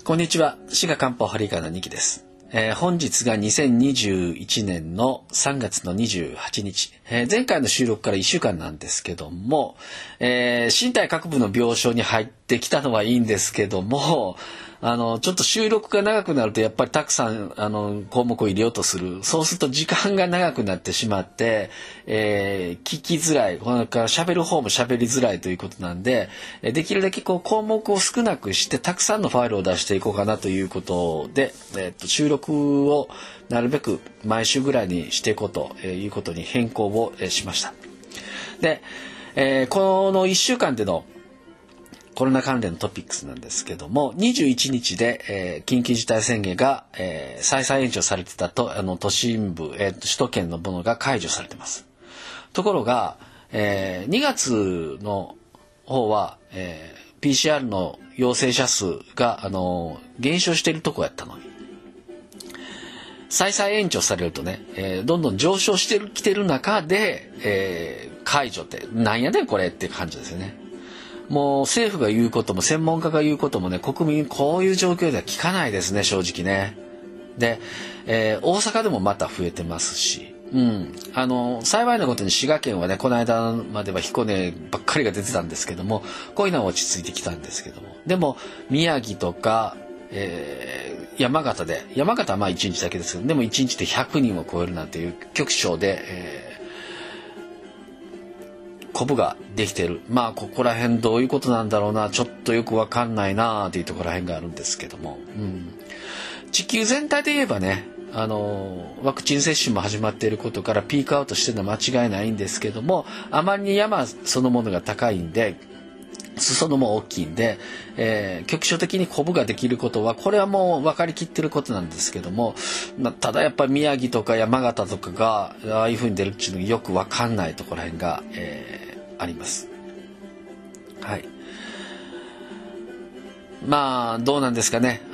こんにちは。滋賀漢方ハリーカーの2期です。本日が2021年の3月の28日、前回の収録から1週間なんですけども、身体各部の病床に入ってきたのはいいんですけども、ちょっと収録が長くなるとやっぱりたくさん項目を入れようとする。そうすると時間が長くなってしまって、聞きづらい、これから喋る方も喋りづらいということなんで、できるだけ項目を少なくしてたくさんのファイルを出していこうかなということで、収録をなるべく毎週ぐらいにしていこうということに変更をしました。で、この1週間でのコロナ関連のトピックスなんですけども、21日で、緊急事態宣言が、再々延長されてたと都心部、首都圏のものが解除されてます。ところが、2月の方は、PCR の陽性者数が減少しているとこやったのに、再々延長されるとね、どんどん上昇してきてる中で、解除ってなんやねんこれっていう感じですよね。もう政府が言うことも専門家が言うこともね、国民こういう状況では聞かないですね、正直ね。で、大阪でもまた増えてますし、幸いなことに滋賀県はね、この間までは彦根ばっかりが出てたんですけども、こういうのは落ち着いてきたんですけども、でも宮城とか、山形はまあ1日だけですけど、でも1日で100人を超えるなんていう局所で、コブができてる。まあここら辺どういうことなんだろうな、ちょっとよくわかんないなっていうところら辺があるんですけども、地球全体で言えばね、ワクチン接種も始まっていることからピークアウトしてるのは間違いないんですけども、あまりに山そのものが高いんで、裾野も大きいんで、局所的にコブができることはこれはもう分かりきってることなんですけども、ただやっぱり宮城とか山形とかがああいうふうに出るっていうのがよく分かんないところら辺が、あります。はい。まあどうなんですかね。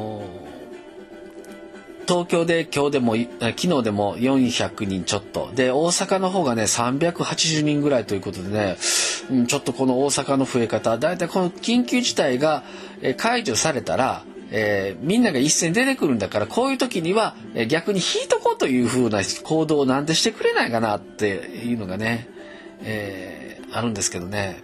東京で今日でも昨日でも400人ちょっとで、大阪の方がね380人ぐらいということでね、ちょっとこの大阪の増え方、だいたいこの緊急事態が解除されたら、みんなが一斉に出てくるんだから、こういう時には逆に引いとこうというふうな行動をなんでしてくれないかなっていうのがね、あるんですけどね、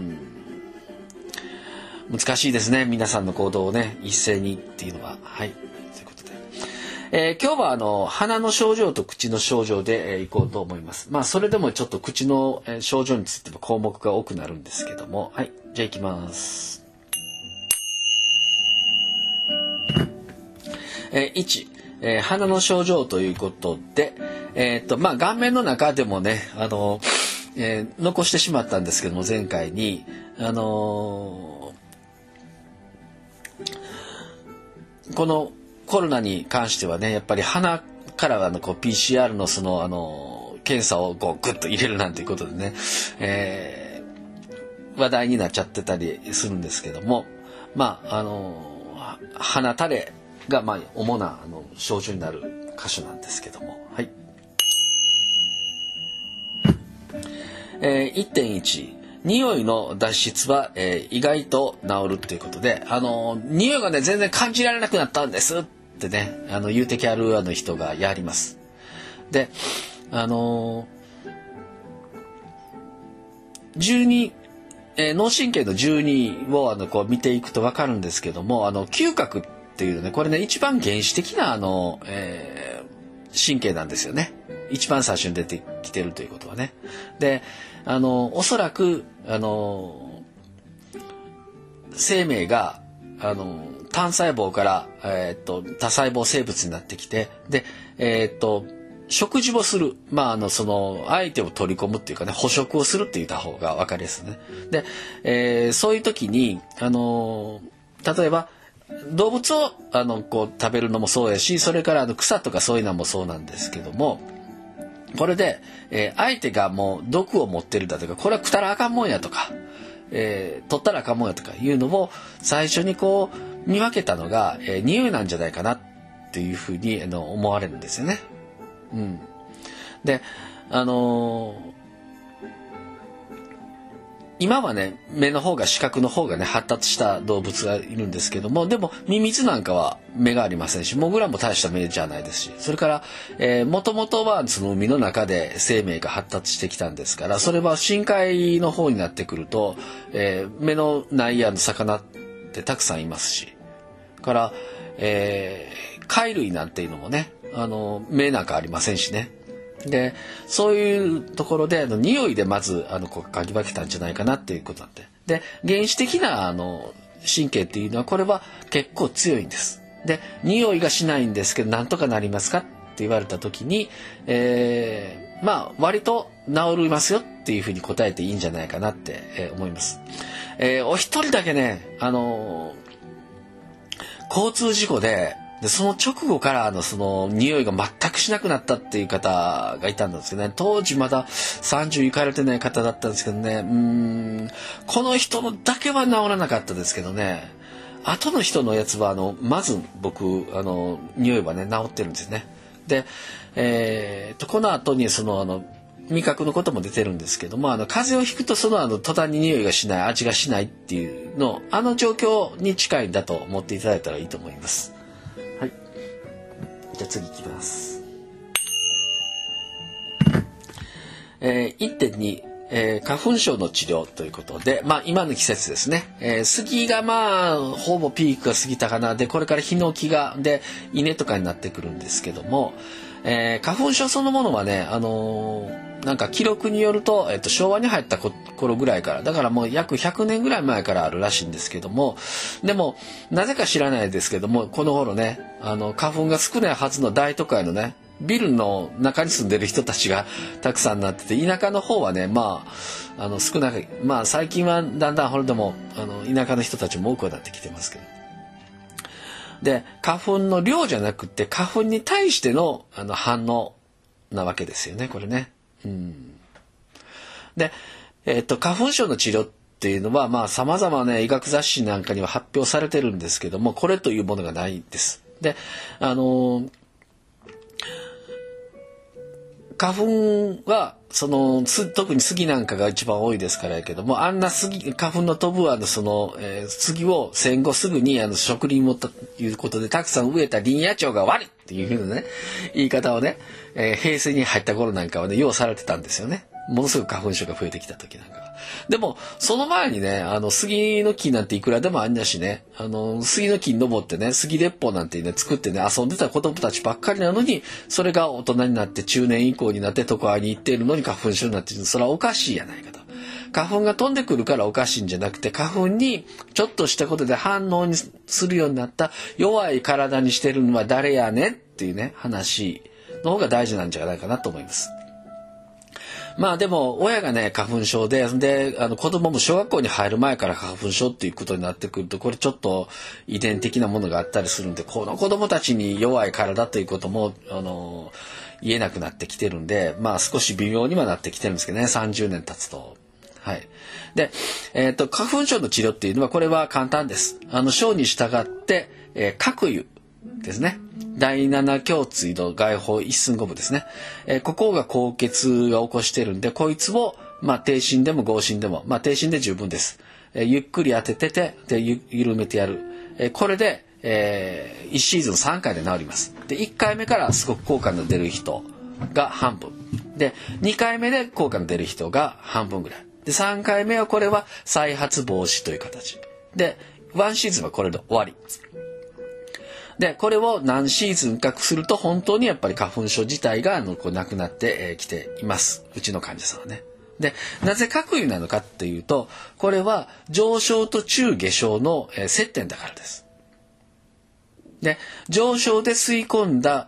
難しいですね、皆さんの行動をね一斉にっていうのは。はい、ということで、今日は鼻の症状と口の症状で、いこうと思います。まあそれでもちょっと口の症状についても項目が多くなるんですけども、はい、じゃあいきます。1、鼻の症状ということで、まあ顔面の中でもね、残してしまったんですけども、前回にこのコロナに関してはね、やっぱり鼻からPCR の検査をグッと入れるなんていうことでね、話題になっちゃってたりするんですけども、まあ鼻垂れがまあ主な症状になる箇所なんですけども、はい。1.1、匂いの脱出は、意外と治るっていうことで、匂いがね全然感じられなくなったんですってね、言うてきある人がやります。で、脳神経の12をこう見ていくと分かるんですけども、嗅覚っていうのね、これね一番原始的な神経なんですよね。一番最初に出てきてるということはね。で、おそらく生命が単細胞から、多細胞生物になってきて、で、食事をする、まあ相手を取り込むっていうかね、捕食をするって言った方が分かりやすいね。で、そういう時に例えば動物をこう食べるのもそうやし、それから草とかそういうのもそうなんですけども、これで、相手がもう毒を持ってるだとか、これは食ったらあかんもんやとか、取ったらあかんもんやとかいうのを最初にこう見分けたのが、匂いなんじゃないかなっていうふうに思われるんですよね。 今はね、目の方が、視覚の方がね、発達した動物がいるんですけども、でも、ミミズなんかは目がありませんし、モグラも大した目じゃないですし、それから、もともとはその海の中で生命が発達してきたんですから、それは深海の方になってくると、目のない魚ってたくさんいますし、から、貝類なんていうのもね、目なんかありませんしね。で、そういうところで匂いでまず嗅ぎ分けたんじゃないかなっていうことなんで、で、原始的な神経っていうのはこれは結構強いんです。で、匂いがしないんですけどなんとかなりますかって言われた時に、まあ割と治りますよっていうふうに答えていいんじゃないかなって、思います。お一人だけね、交通事故でその直後からその匂いが全くしなくなったっていう方がいたんですけどね、当時まだ30いかれてない方だったんですけどね、この人のだけは治らなかったですけどね、後の人のやつはまず僕匂いはね治ってるんですね。で、この後にその味覚のことも出てるんですけども、風邪をひくとその途端に匂いがしない、味がしないっていうの状況に近いんだと思っていただいたらいいと思います。はい、じゃあ次いきます。1.2、花粉症の治療ということで、まあ今の季節ですね、杉がまあほぼピークが過ぎたかな、でこれからヒノキがで稲とかになってくるんですけども、花粉症そのものはね、なんか記録によると、昭和に入った頃ぐらいから、だからもう約100年ぐらい前からあるらしいんですけども、でもなぜか知らないですけども、この頃ね、花粉が少ないはずの大都会のねビルの中に住んでる人たちがたくさんなってて、田舎の方はね、まあ少ない、まあ最近はだんだんこれでも田舎の人たちも多くなってきてますけど、で花粉の量じゃなくて花粉に対しての反応なわけですよね、これね。で、花粉症の治療っていうのはまあ様々ね医学雑誌なんかには発表されてるんですけども、これというものがないんです。で、花粉は特に杉なんかが一番多いですからやけども、あんな花粉の飛ぶ杉を戦後すぐに植林をということでたくさん植えた林野庁が悪いっていうふうなね言い方をね、平成に入った頃なんかはねようされてたんですよね。ものすごく花粉症が増えてきた時なんかは。でもその前にね杉の木なんていくらでもあんだしね、杉の木に登ってね杉鉄砲なんてね作ってね遊んでた子供たちばっかりなのに、それが大人になって中年以降になって都会に行っているのに花粉症になっている、それはおかしいやないかと。花粉が飛んでくるからおかしいんじゃなくて、花粉にちょっとしたことで反応にするようになった弱い体にしてるのは誰やねっていうね話の方が大事なんじゃないかなと思います。まあでも親がね花粉症で子供も小学校に入る前から花粉症っていうことになってくると、これちょっと遺伝的なものがあったりするんで、この子供たちに弱い体ということも言えなくなってきてるんで、まあ少し微妙にはなってきてるんですけどね、30年経つと。はい。で、花粉症の治療っていうのはこれは簡単です。症に従って、角油ですね。第七胸椎の外方一寸五分ですね。ここが高血が起こしてるんで、こいつをまあ低心でも合心でも、まあ低心で十分です。ゆっくり当てててで緩めてやる。これで、1シーズン3回で治ります。で1回目からすごく効果の出る人が半分で、2回目で効果の出る人が半分ぐらいで、3回目はこれは再発防止という形で、1シーズンはこれで終わりで、これを何シーズンかすると本当にやっぱり花粉症自体がなくなってきています、うちの患者さんはね。で、なぜ角油なのかっていうと、これは上昇と中下昇の接点だからです。で、上昇で吸い込んだ、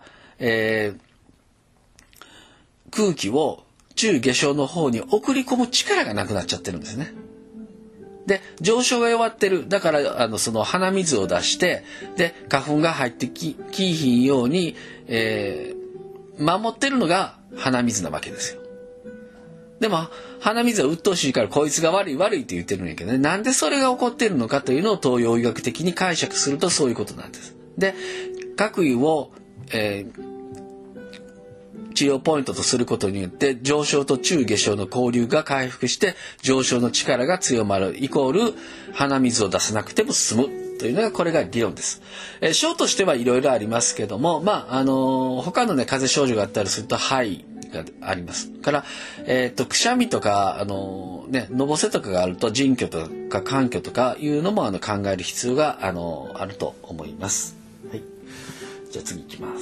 空気を中下昇の方に送り込む力がなくなっちゃってるんですね。で、上昇が弱ってる。だからその鼻水を出してで花粉が入ってきひんように、守ってるのが鼻水なわけですよ。でも鼻水は鬱陶しいからこいつが悪いって言ってるんやけどね、なんでそれが起こってるのかというのを東洋医学的に解釈するとそういうことなんです。で、角油を、 治療ポイントとすることによって上昇と中下昇の交流が回復して上昇の力が強まるイコール鼻水を出さなくても済むというのがこれが理論です。症としてはいろいろありますけども、他のね風邪症状があったりすると肺がありますから、くしゃみとかのぼせとかがあると腎虚とか肝虚とかいうのも考える必要があると思います。はい、じゃあ次いきます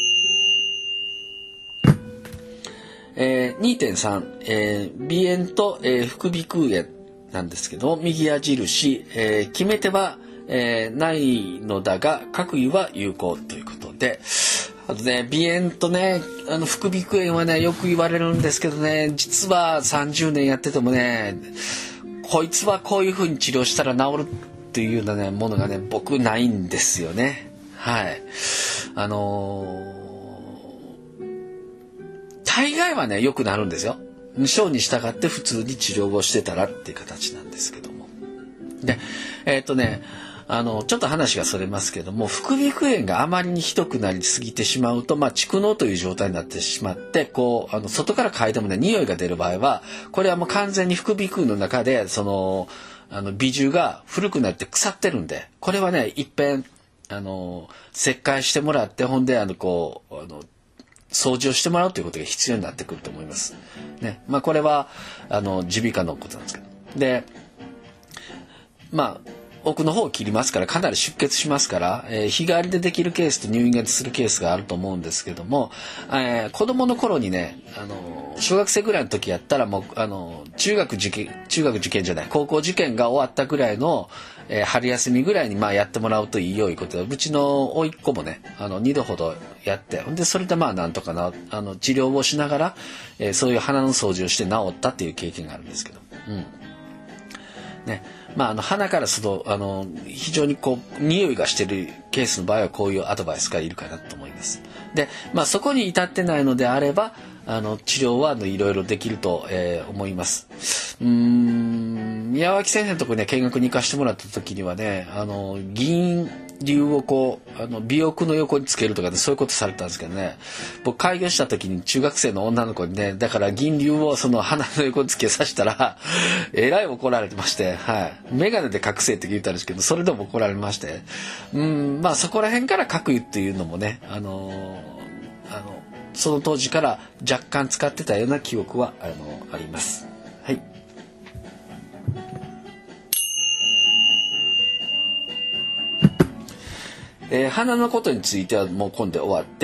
。2.3、鼻炎と、副鼻腔炎なんですけど、右矢印、決め手は、ないのだが各位は有効ということで、あとね鼻炎とね副鼻腔炎はねよく言われるんですけどね、実は30年やっててもねこいつはこういう風に治療したら治るっていうようなねものがね僕ないんですよね。はい。大概はね良くなるんですよ。症に従って普通に治療をしてたらっていう形なんですけども。でちょっと話がそれますけども、副鼻腔炎があまりにひどくなりすぎてしまうと、蓄膿という状態になってしまって、外から嗅いでもね匂いが出る場合は、これはもう完全に副鼻腔の中で鼻中が古くなって腐ってるんで、これはね一遍切開してもらって、ほんで掃除をしてもらうということが必要になってくると思いますね。これは耳鼻科のことなんですけど、で奥の方を切りますからかなり出血しますから、日帰りでできるケースと入院するケースがあると思うんですけども、子供の頃にね小学生ぐらいの時やったらもう中学受験じゃない高校受験が終わったぐらいの、春休みぐらいにやってもらうといいよいうことで、うちの甥っ子もね2度ほどやって、でそれでなんとか治療をしながら、そういう鼻の掃除をして治ったっていう経験があるんですけど、鼻からすると非常に匂いがしているケースの場合はこういうアドバイスがいるかなと思います。で、そこに至ってないのであれば治療はいろいろできると、思います。宮脇先生のところに、見学に行かしてもらった時にはね銀流を鼻翼の横につけるとかね、そういうことされたんですけどね、僕開業した時に中学生の女の子にねだから銀流を鼻の横につけさせたらえらい怒られてまして、眼鏡で隠せって言ったんですけど、それでも怒られまして、そこら辺から隠湯っていうのもねその当時から若干使ってたような記憶はあります。はい。鼻のことについてはもう今度終わって、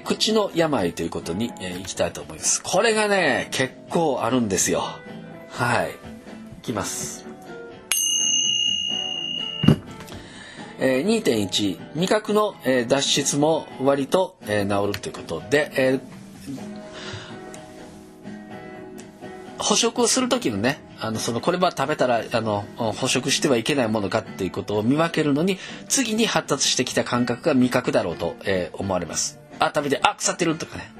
口の病ということに、いきたいと思います。これがね結構あるんですよ。はい。いきます。2.1 味覚の、脱出も割と、治るということで、捕食をする時のねこれは食べたら捕食してはいけないものかっていうことを見分けるのに次に発達してきた感覚が味覚だろうと、思われます。食べて腐ってるとかね、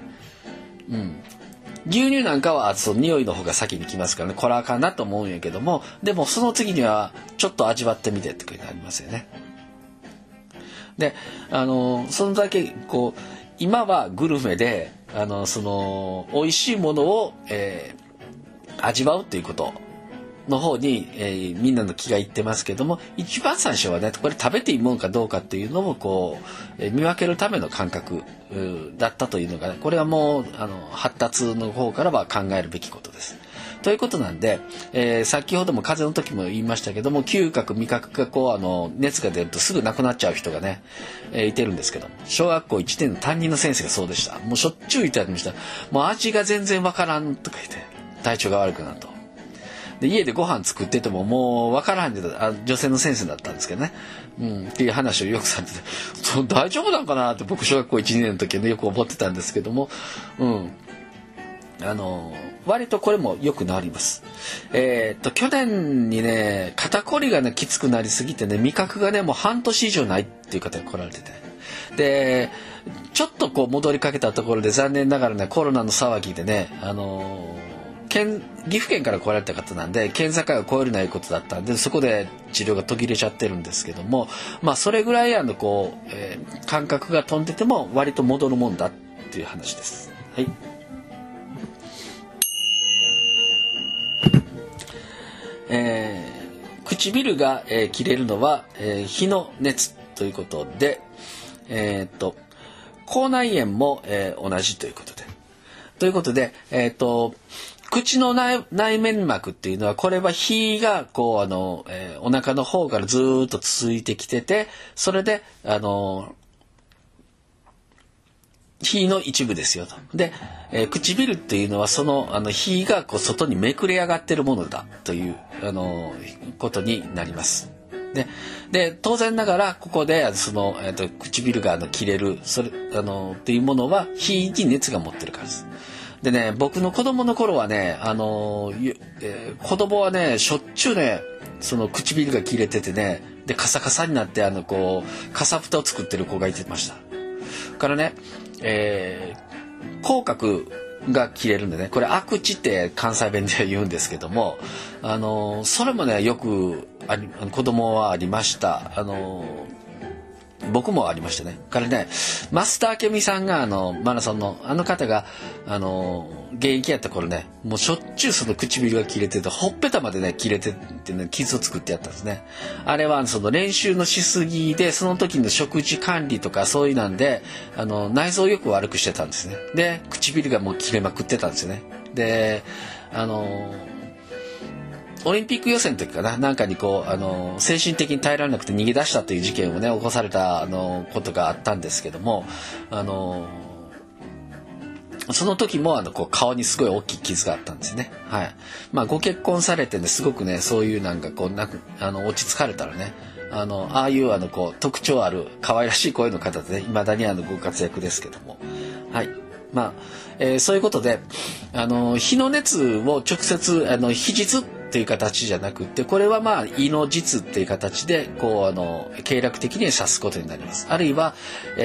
牛乳なんかは匂いの方が先に来ますからね、これはあかんなと思うんやけども、でもその次にはちょっと味わってみてってことになりますよね。でそのだけ今はグルメで美味しいものを、味わうということの方に、みんなの気がいってますけども、一番最初はねこれ食べていいものかどうかっていうのを見分けるための感覚だったというのが、ね、これはもう発達の方からは考えるべきことです。ということなんで、先ほども風邪の時も言いましたけども、嗅覚味覚が熱が出るとすぐなくなっちゃう人がね、いてるんですけども、小学校1年の担任の先生がそうでした。もうしょっちゅう言ってありました。もう味が全然わからんとか言って体調が悪くなると。で家でご飯作っててももうわからんで女性の先生だったんですけどね、っていう話をよくされてて、大丈夫なんかなって僕小学校1、2年の時は、ね、よく思ってたんですけども、割とこれもよくなります。去年にね肩こりがねきつくなりすぎてね味覚がねもう半年以上ないっていう方が来られてて、でちょっと戻りかけたところで残念ながらねコロナの騒ぎでね岐阜県から来られた方なんで県境を越えるないことだったんで、そこで治療が途切れちゃってるんですけども、それぐらい感覚が飛んでても割と戻るもんだっていう話です。はい。 唇が、切れるのは、火の熱ということで、口内炎も、同じということで。ということで、口の内面膜っていうのは、これは火がこうお腹の方からずーっと続いてきてて、それで火の一部ですよと。で、唇っていうのはその火がこう外にめくれ上がってるものだということになります。で当然ながらここで唇が切れるっていうものは火に熱が持ってるからです。でね、僕の子供の頃はね、子供はねしょっちゅうねその唇が切れててね、でカサカサになってこうかさぶたを作ってる子がいてました。からね、口角が切れるんでね、これアクチって関西弁では言うんですけども、それもねよく子供はありました。僕もありましたね。からね、増田明美さんがマラソンの方が現役やった頃ね、もうしょっちゅうその唇が切れてて、ほっぺたまでね切れてってね傷を作ってやったんですね。あれはその練習のしすぎで、その時の食事管理とかそういうなんで内臓をよく悪くしてたんですね。で唇がもう切れまくってたんですよね。でオリンピック予選の時かな、なんかにこう精神的に耐えられなくて逃げ出したという事件をね起こされたことがあったんですけども、その時もこう顔にすごい大きい傷があったんですね。はい。まあご結婚されてね、すごくねそういうなんかこう落ち着かれたらね、ああいうこう特徴ある可愛らしい声の方でね、未だにご活躍ですけども、はい。まあ、そういうことで火の熱を直接火術っていう形じゃなくて、これはまあ胃の術っていう形でこう経絡的に指すことになります。あるいは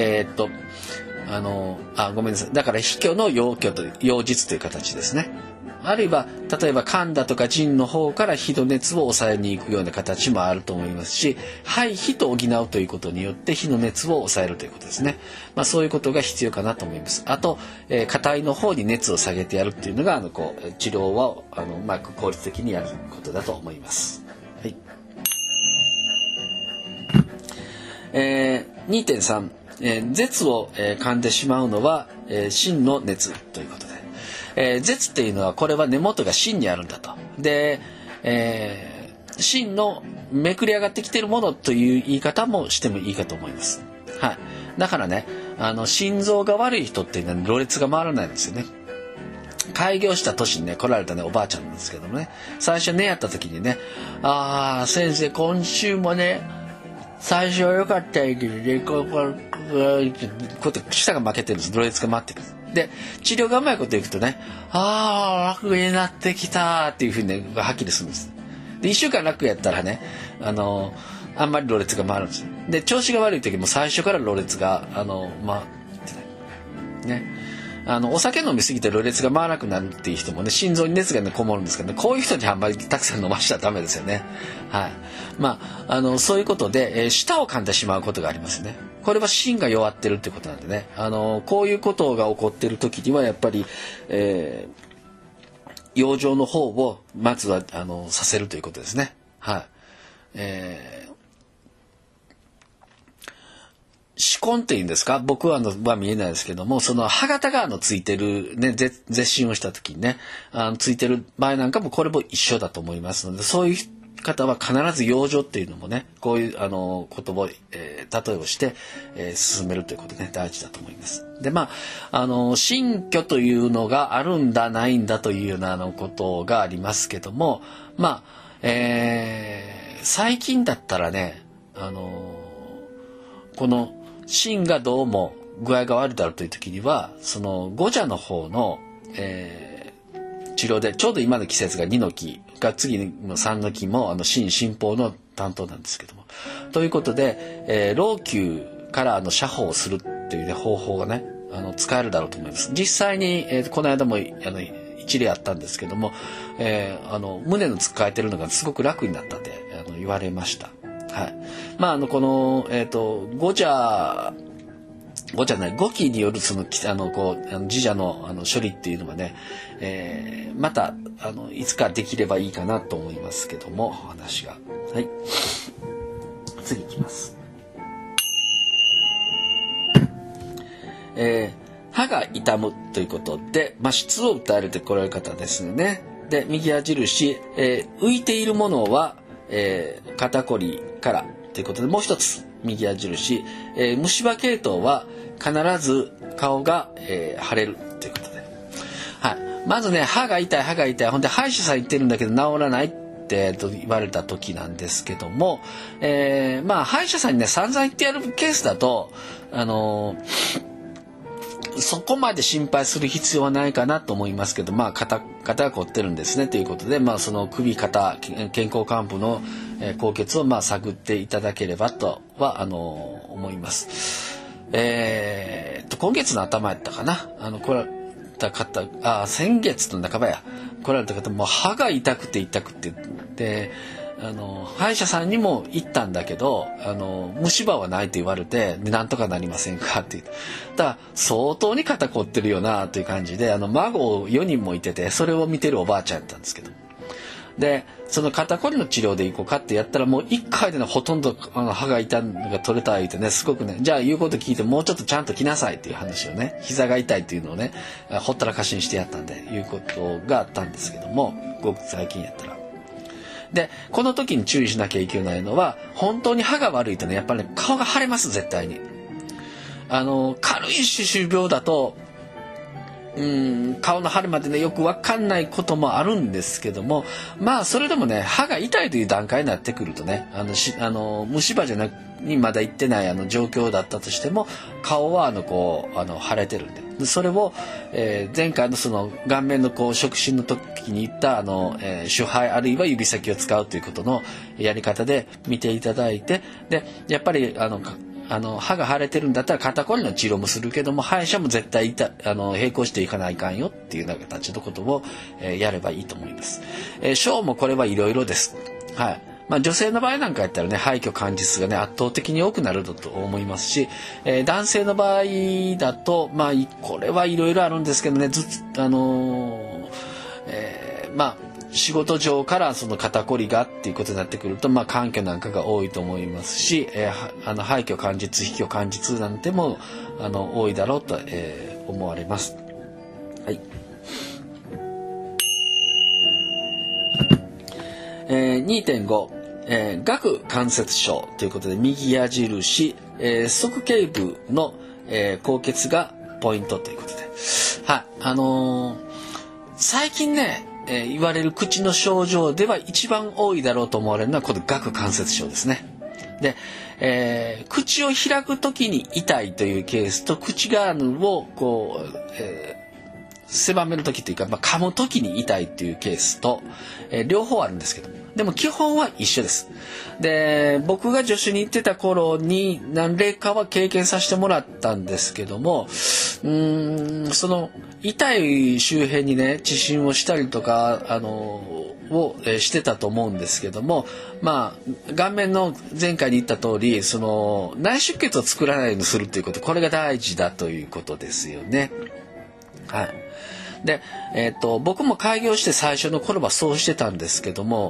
ごめんなさい。だから秘虚の陽術という形ですね。あるいは例えば肝だとか腎の方から火の熱を抑えに行くような形もあると思いますし、肺火と補うということによって火の熱を抑えるということですね。まあそういうことが必要かなと思います。あと硬いの方に熱を下げてやるっていうのが治療をうまく効率的にやることだと思います。はい。2.3、舌を噛んでしまうのは心の熱ということで。舌っていうのはこれは根元が芯にあるんだと。で、芯のめくり上がってきているものという言い方もしてもいいかと思います。はい。だからね、心臓が悪い人っていうのはろれつが回らないんですよね。開業した年にね来られたねおばあちゃんなんですけどもね、最初ねやった時にね、先生今週もね最初は良かったけどね、こうやって舌が負けてるんです。ろれつが回ってくる。で治療がうまいこといくとね、楽になってきたっていうふうにねはっきりするんです。で1週間楽やったらねあんまりろれつが回るんですよ。で調子が悪い時も最初からろれつが回ってないね。お酒飲みすぎてろれつが回らなくなるっていう人もね、心臓に熱がねこもるんですけどね、こういう人にあんまりたくさん飲ましちゃダメですよね。はい。まあそういうことで、舌を噛んでしまうことがありますね。これは芯が弱ってるってことなんでね、こういうことが起こってる時にはやっぱり、養生の方をまずはさせるということですね。はい。歯根っていうんですか、僕は見えないですけども、その歯型がついてるね、絶診をした時にねついてる場合なんかもこれも一緒だと思いますので、そういう方は必ず養生っていうのもね、こういう言葉を、例えをして、進めるということね大事だと思います。で心虚というのがあるんだないんだというようなことがありますけども、最近だったらねこの心がどうも具合が悪いだろうという時には、その五邪の方の、治療で、ちょうど今の季節が2の期が次の3の期も心心法の担当なんですけども、ということで、老朽から処方をするっていう、ね、方法がね使えるだろうと思います。実際に、この間も一例あったんですけども、胸の使えてるのがすごく楽になったって言われました。はい。この五期によるその自邪の処理っていうのはね、またいつかできればいいかなと思いますけども、話が。はい。次いきます。歯が痛むということで、質を訴えるとこられる方ですね。で、右矢印、浮いているものは、肩こりからということで、もう一つ右矢印、虫歯系統は必ず顔が、腫れるということで、はい、まずね、歯が痛い、ほんで歯医者さん行ってるんだけど治らないってと言われた時なんですけども、歯医者さんにね散々言ってやるケースだと、そこまで心配する必要はないかなと思いますけど、肩が凝ってるんですねということで、その首肩肩甲幹部の高血を探っていただければとは思います。今月の頭やったかな、来られた方、先月の半ばや来られた方、もう歯が痛くてで、歯医者さんにも行ったんだけど、虫歯はないと言われて、でなんとかなりませんかって言って、だから相当に肩凝ってるよなという感じで、孫4人もいてて、それを見てるおばあちゃんやったんですけど、でその肩こりの治療で行こうかってやったら、もう1回でねほとんど歯が痛いのが取れた言ってね、すごくね、じゃあ言うこと聞いてもうちょっとちゃんと来なさいっていう話をね、膝が痛いっていうのをねほったらかしにしてやったんでいうことがあったんですけども、ごく最近やったら。でこの時に注意しなきゃいけないのは、本当に歯が悪いとね、やっぱりね顔が腫れます、絶対に。軽い歯周病だと顔の腫れまでねよく分かんないこともあるんですけども、それでもね、歯が痛いという段階になってくるとね、虫歯じゃなくにまだ行ってない状況だったとしても、顔は腫れてるんで、それを、前回のその顔面の触診の時に言った手肺あるいは指先を使うということのやり方で見ていただいて、でやっぱり歯が腫れてるんだったら肩こりの治療もするけども、歯医者も絶対並行していかないかんよっていうような形のことを、やればいいと思います。小もこれはいろいろです。はい。女性の場合なんかやったらね、廃墟感実がね圧倒的に多くなると思いますし、男性の場合だとこれはいろいろあるんですけどね、仕事上からその肩こりがっていうことになってくると、環境なんかが多いと思いますし、廃墟感実、非墟感実なんても多いだろうと、思われます。はい。2.5、顎関節症ということで、右矢印、側頸部の、高血がポイントということで、はい、最近ね、言われる口の症状では一番多いだろうと思われるのはこの顎関節症ですね。で、口を開くときに痛いというケースと、口側を狭めるときというか、噛むときに痛いっていうケースと、両方あるんですけど、でも基本は一緒です。で、僕が助手に行ってた頃に何例かは経験させてもらったんですけども、その痛い周辺にね治診をしたりとかしてたと思うんですけども、顔面の前回に言った通り、その内出血を作らないようにするということ、これが大事だということですよね。はい。で、僕も開業して最初の頃はそうしてたんですけども、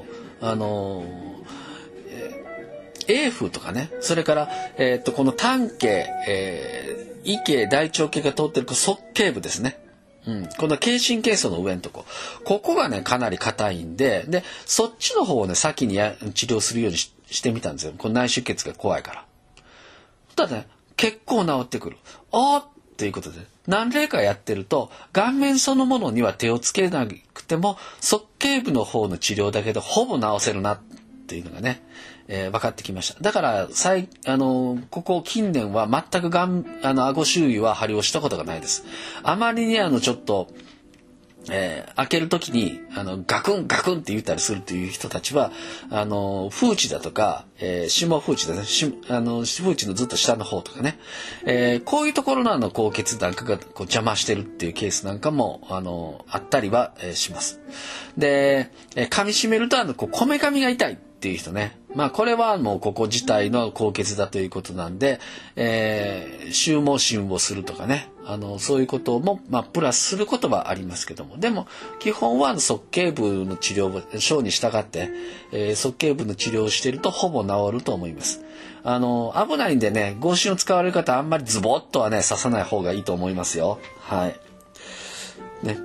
英風とかね、それから、この胆系、胃系、大腸系が通ってる側頸部ですね。この頚神経層の上のとここがねかなり硬いんで、そっちの方をね先に治療するようにしてみたんですよ。この内出血が怖いから。ただね、結構治ってくる。ということで、何例かやってると、顔面そのものには手をつけなくても、側頸部の方の治療だけでほぼ治せるなっていうのがね、分かってきました。だからここ近年は全く顎周囲は針をしたことがないです。あまりにちょっと開けるときにガクンガクンって言ったりするという人たちは風池だとか、下風池だね、風池のずっと下の方とかね、こういうところの高血なんかが邪魔してるっていうケースなんかもあったりはします。で、噛み締めるとこめかみが痛いっていう人ね、 まあこれはもうここ自体の高血だということなんで、収毛診をするとかね、そういうことも、まあプラスすることはありますけども、でも基本は側頸部の治療を、小に従って、側頸部の治療をしているとほぼ治ると思います。危ないんでね、合針を使われる方はあんまりズボッとはね、刺さない方がいいと思いますよ。はい。ね。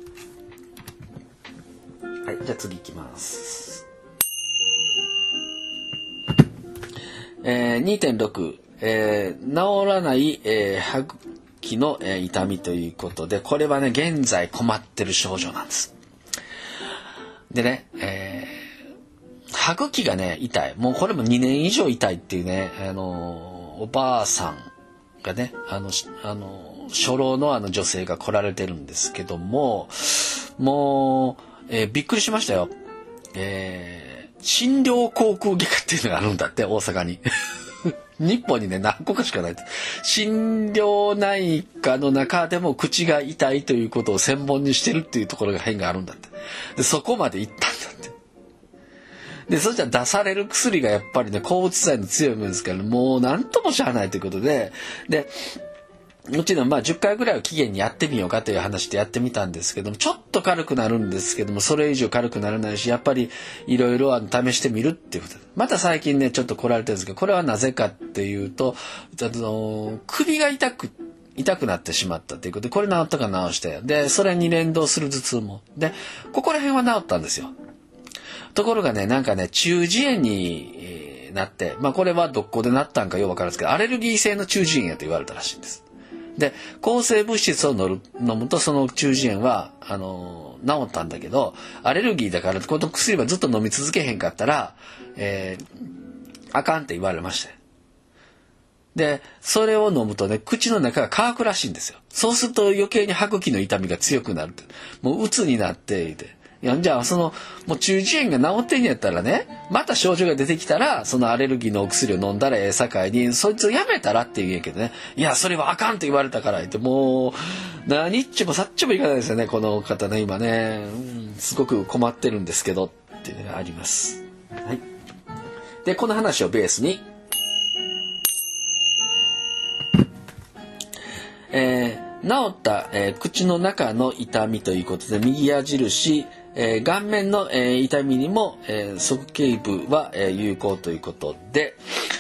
はい、じゃあ次行きます。2.6、治らない、歯茎の、痛みということで、これはね、現在困ってる症状なんです。でね、歯茎がね、痛い。もうこれも2年以上痛いっていうね、おばあさんがね、初老の女性が来られてるんですけども、もう、びっくりしましたよ。診療航空外科っていうのがあるんだって、大阪に。日本にね、何個かしかない。診療内科の中でも口が痛いということを専門にしてるっていうところが変があるんだって。で、そこまで行ったんだって。で、そしたら出される薬がやっぱりね、抗うつ剤の強いものですから、もう何ともしゃあないということで、で、もちろんまあ10回ぐらいを期限にやってみようかという話でやってみたんですけども、ちょっと軽くなるんですけども、それ以上軽くならないし、やっぱりいろいろ試してみるっていうことで。また最近ね、ちょっと来られてるんですけど、これはなぜかっていうと、首が痛くなってしまったということで、これ治ったか治して、で、それに連動する頭痛も。で、ここら辺は治ったんですよ。ところがね、なんかね、中耳炎になって、まあこれはどこでなったんかよくわからないですけど、アレルギー性の中耳炎やと言われたらしいんです。で、抗生物質を飲むとその中耳炎は治ったんだけど、アレルギーだからこの薬はずっと飲み続けへんかったら、あかんって言われまして。で、それを飲むとね、口の中が乾くらしいんですよ。そうすると余計に歯茎の痛みが強くなるって。もう鬱になっていて。いや、じゃあもう中耳炎が治ってんやったらね、また症状が出てきたら、そのアレルギーのお薬を飲んだらさかいに、そいつをやめたらって言うんやけどね、いや、それはあかんと言われたから言って、もう、何っちもさっちもいかないですよね、この方ね、今ね、すごく困ってるんですけど、っていうのがあります。はい。で、この話をベースに、治った、口の中の痛みということで、右矢印、顔面の、痛みにも、側頸部は、有効ということで、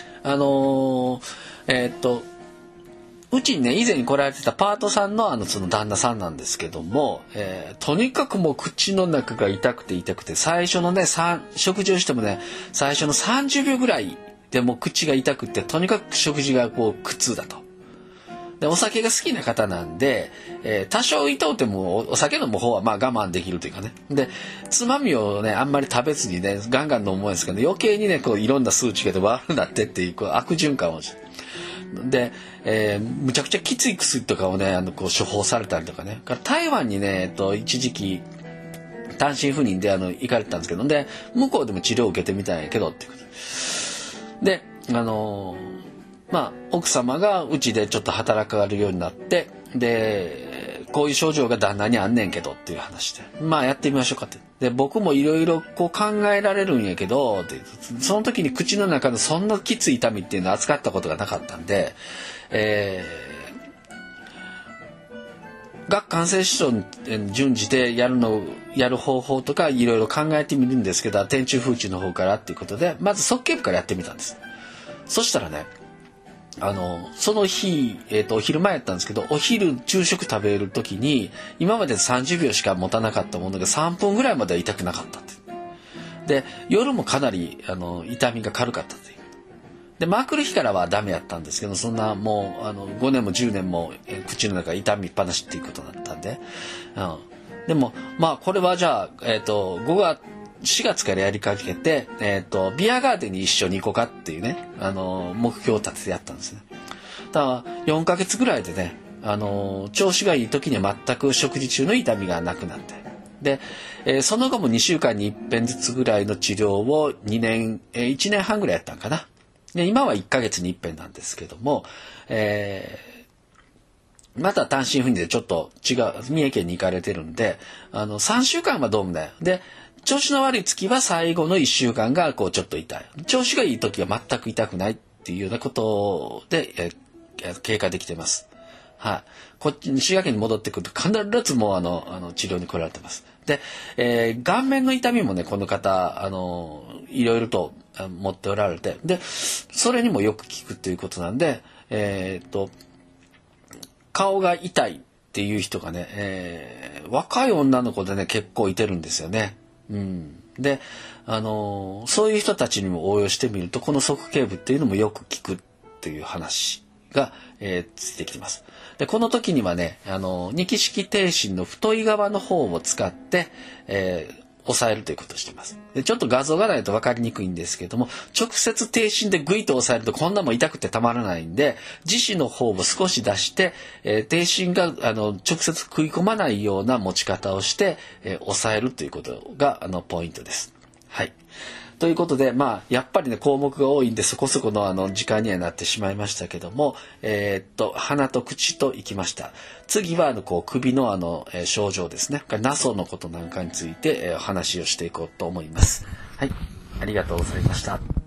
うちにね、以前に来られてたパートさんのその旦那さんなんですけども、とにかくもう口の中が痛くて、最初のね、食事をしてもね、最初の30秒ぐらいでもう口が痛くて、とにかく食事がこう苦痛だと。で、お酒が好きな方なんで、多少痛うてもお酒飲む方はまあ我慢できるというかね。で、つまみをね、あんまり食べずにね、ガンガン飲むんですけど、余計にね、こういろんな数値が悪くなってっていう、こう悪循環をして。で、むちゃくちゃきつい薬とかをね、こう処方されたりとかね。から台湾にね、一時期、単身赴任で行かれてたんですけど、で、向こうでも治療を受けてみたんやけど、っていうことで。まあ、奥様がうちでちょっと働かれるようになって、で、こういう症状が旦那にあんねんけどっていう話で、まあやってみましょうかって。で、僕もいろいろこう考えられるんやけど、でその時に口の中のそんなきつい痛みっていうのを扱ったことがなかったんで、顎関節症に準じてやる方法とかいろいろ考えてみるんですけど、天中風中の方からっていうことで、まず側頸部からやってみたんです。そしたらね、その日、お昼前やったんですけど、お昼昼食食べる時に、今まで30秒しか持たなかったものが3分ぐらいまでは痛くなかったって。で、夜もかなり、痛みが軽かったっていう。で、まくる日からはダメやったんですけど、そんなもう、5年も10年も、口の中痛みっぱなしっていうことだったんで、でも、まあ、これはじゃあ、4月からやりかけて、ビアガーデンに一緒に行こうかっていうね、目標を立ててやったんですね。ただ、4ヶ月ぐらいでね、調子がいい時には全く食事中の痛みがなくなって。で、その後も2週間に1遍ずつぐらいの治療を1年半ぐらいやったんかな。で、今は1ヶ月に1遍なんですけども、また単身赴任でちょっと違う、三重県に行かれてるんで、3週間はドームだよ。で、 調子の悪い月は最後の1週間がこうちょっと痛い。調子がいい時は全く痛くないっていうようなことで、経過できてます。はい。こっちに滋賀県に戻ってくると必ずもう治療に来られてます。で、顔面の痛みもね、この方、いろいろと持っておられて、で、それにもよく効くということなんで、顔が痛いっていう人がね、若い女の子でね、結構いてるんですよね。うん。で、そういう人たちにも応用してみると、この側頸部っていうのもよく効くっていう話が、ついてきてます。で、この時にはね、二木式低心の太い側の方を使って、押さえるということをしています。で、ちょっと画像がないと分かりにくいんですけれども、直接低心でグイッと押さえるとこんなもん痛くてたまらないんで、自身の方を少し出して、低心が直接食い込まないような持ち方をして、押さえるということがポイントです。はい。ということで、やっぱりね、項目が多いんで、そこそこの時間にはなってしまいましたけども、鼻と口といきました。次は、首の症状ですね。ナソのことなんかについて、話をしていこうと思います。はい。ありがとうございました。